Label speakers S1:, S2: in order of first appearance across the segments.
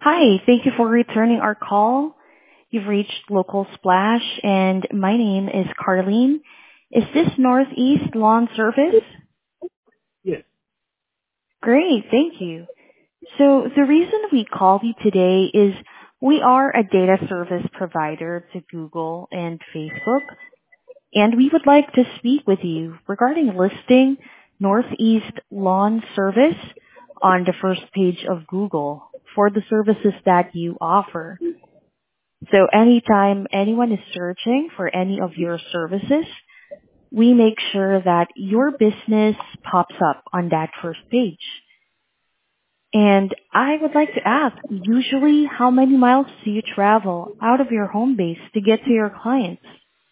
S1: Hi, thank you for returning our call. You've reached Local Splash, and my name is Carlene. Is this Northeast Lawn Service?
S2: Yes.
S1: Great, thank you. So the reason we called you today is we are a data service provider to Google and Facebook, and we would like to speak with you regarding listing Northeast Lawn Service on the first page of Google for the services that you offer. So anytime anyone is searching for any of your services, we make sure that your business pops up on that first page. And I would like to ask, usually how many miles do you travel out of your home base to get to your clients?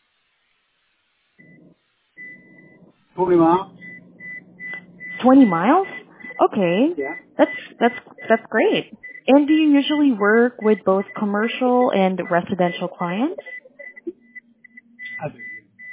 S2: 20 miles?
S1: 20 miles? Okay.
S2: Yeah.
S1: That's that's that's great. And do you usually work with both commercial and residential clients?
S2: I do.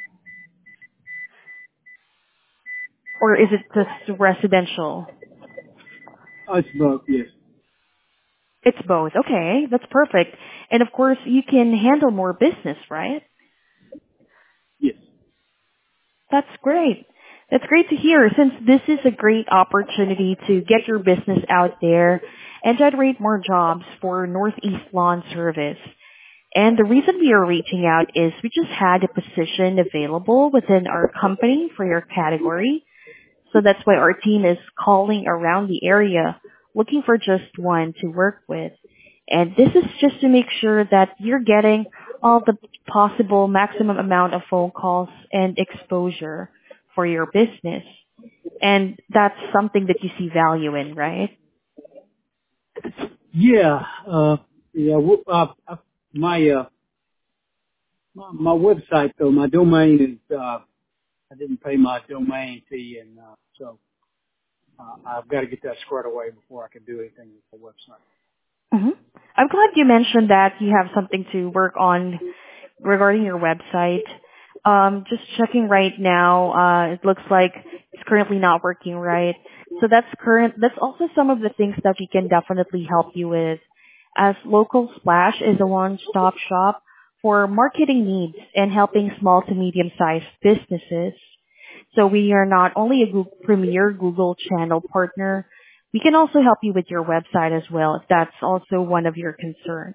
S1: Or is it just residential?
S2: It's both, yes.
S1: It's both. Okay, that's perfect. And of course, you can handle more business, right?
S2: Yes.
S1: That's great. That's great to hear since this is a great opportunity to get your business out there and generate more jobs for Northeast Lawn Service. And the reason we are reaching out is we just had a position available within our company for your category. So that's why our team is calling around the area looking for just one to work with. And this is just to make sure that you're getting all the possible maximum amount of phone calls and exposure for your business. And that's something that you see value in, right?
S2: Yeah, yeah, my website though, my domain is, I didn't pay my domain fee and, I've got to get that squared away before I can do anything with the website.
S1: hmm I'm glad you mentioned that you have something to work on regarding your website. Just checking right now, it looks like it's currently not working right. So that's also some of the things that we can definitely help you with. As Local Splash is a one-stop shop for marketing needs and helping small to medium-sized businesses. So we are not only a premier Google channel partner, we can also help you with your website as well if that's also one of your concerns.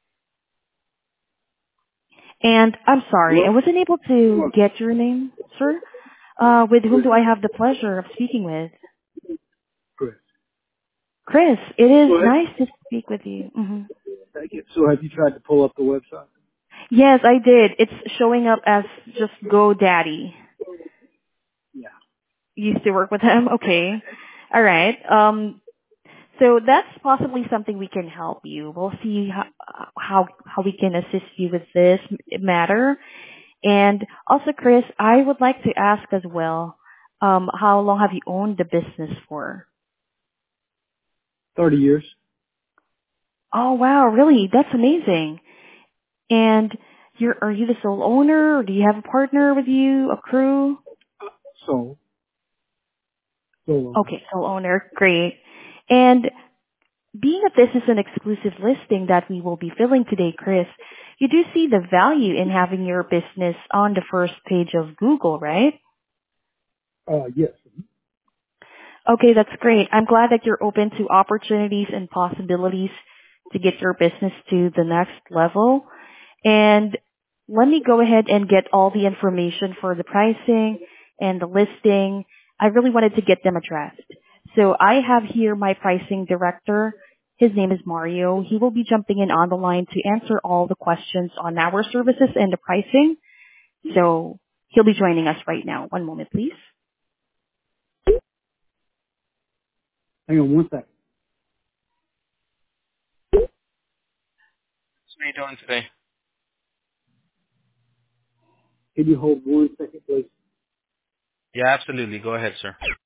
S1: And I'm sorry, I
S2: Well,
S1: wasn't able to get your name, sir. With whom
S2: Chris,
S1: do I have the pleasure of speaking with?
S2: Chris.
S1: Chris, it is
S2: Go ahead.
S1: nice to speak with you.
S2: Thank you. So have you tried to pull up the website?
S1: Yes, I did. It's showing up as just GoDaddy.
S2: Yeah.
S1: You used to work with him? Okay. All right. So that's possibly something we can help you. We'll see how we can assist you with this matter. And also, Chris, I would like to ask as well, how long have you owned the business for?
S2: 30 years.
S1: Oh wow, really? That's amazing. And are you the sole owner, or do you have a partner with you, a crew?
S2: So, so,
S1: Okay, sole owner, great. And being that this is an exclusive listing that we will be filling today, Chris, you do see the value in having your business on the first page of Google, right?
S2: yes.
S1: Okay, that's great. I'm glad that you're open to opportunities and possibilities to get your business to the next level. And let me go ahead and get all the information for the pricing and the listing. I really wanted to get them addressed. So I have here my pricing director. His name is Mario. He will be jumping in on the line to answer all the questions on our services and the pricing. So he'll be joining us right now. One moment, please.
S2: Hang on one second. How are you doing today? Can you hold 1 second, please?
S3: Yeah, absolutely. Go ahead, sir.